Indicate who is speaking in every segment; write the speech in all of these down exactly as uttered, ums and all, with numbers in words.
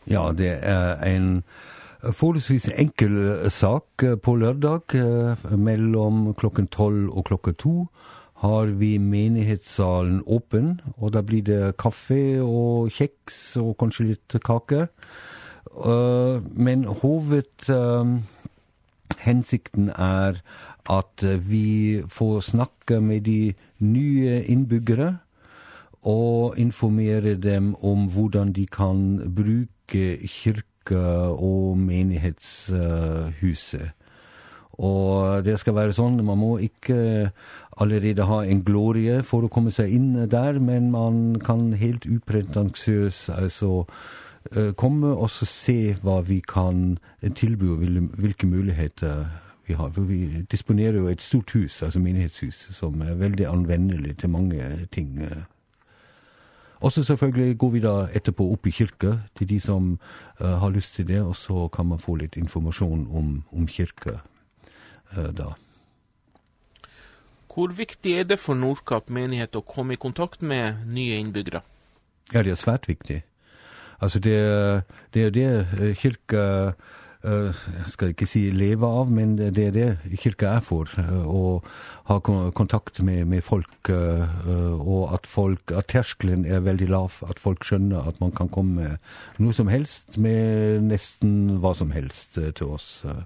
Speaker 1: Ja, det er en forholdsvis enkel sak på lørdag. Mellom klokken tolv og klokken to har vi menighetssalen åpen, og da blir det kaffe og kjeks og kanskje litt kake. Men hovedhensikten er at vi får snakke med de nye innbyggere og informere dem om hvordan de kan bruke kirke og menighetshuset. Og det skal være sånn, man må ikke allerede ha en glorie for å komme seg inn der, men man kan helt upretensiøst altså komme og så se hva vi kan tilby, og hvilke muligheter vi har. For vi disponerer jo et stort hus, altså menighetshus, som er veldig anvendelig til mange ting. Og så selvfølgelig går vi da etterpå opp i kirke til de som uh, har lyst til det, og så kan man få litt informasjon om, om kirke uh, da.
Speaker 2: Hvor viktig er det for Nordkapp menighet å komme i kontakt med nye innbyggere?
Speaker 1: Ja, det er svært viktig. Altså det, det er det kirke, uh, jeg skal ikke si leve av, men det er det kirke er for, uh, å ha kontakt med, med folk, uh, og at, folk, at terskelen er veldig lav, at folk skjønner at man kan komme med noe som helst, med nesten hva som helst uh, til oss. Uh.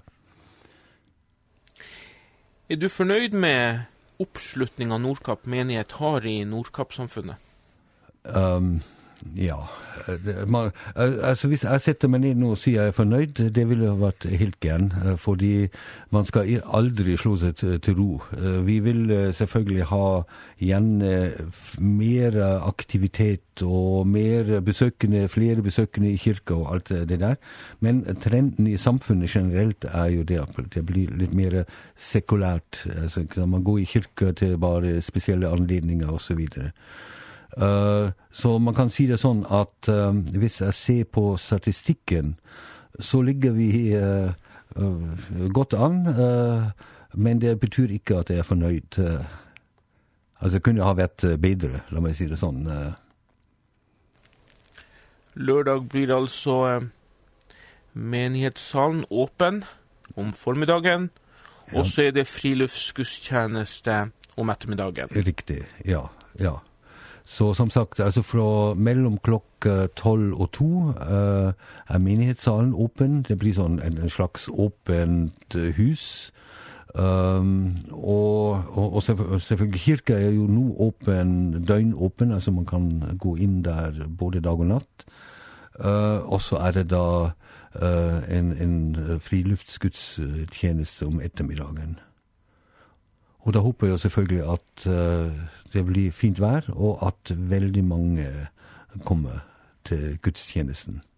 Speaker 2: Er du fornøyd med oppslutningen Nordkapp menighet har i Nordkapp-samfunnet?
Speaker 1: Um, Ja, det, man, altså hvis jeg setter meg ned nå og sier jeg er fornøyd, det ville ha vært helt gern, fordi man skal aldri slå seg til, til ro. Vi vil selvfølgelig ha igjen mer aktivitet og mer besøkende, flere besøkende i kirka og alt det der, men trenden i samfunnet generelt er jo det at det blir litt mer sekulært. Altså, man går i kirka til bare spesielle anledninger og så videre. Uh, så man kan si det sånn at uh, hvis jeg ser på statistikken, så ligger vi uh, uh, godt an, uh, men det betyr ikke at jeg er fornøyd. Uh, altså det kunne ha vært bedre, la meg si det sånn. Uh.
Speaker 2: Lørdag blir altså uh, menighetssalen åpen om formiddagen, ja. Og så er det friluftsgudstjeneste om ettermiddagen.
Speaker 1: Riktig, ja, ja. Så som sagt, altså fra mellom klokka tolv og to uh, er menighetssalen åpen. Det blir sånn en, en slags åpent hus. Um, og, og, og selvfølgelig kirka er jo nå åpen, døgnåpen, altså man kan gå inn der både dag og natt. Uh, og så er det da uh, en, en friluftsgudstjeneste om ettermiddagen. Og da håper jeg selvfølgelig at uh, det blir fint vær, og at veldig mange kommer til gudstjenesten.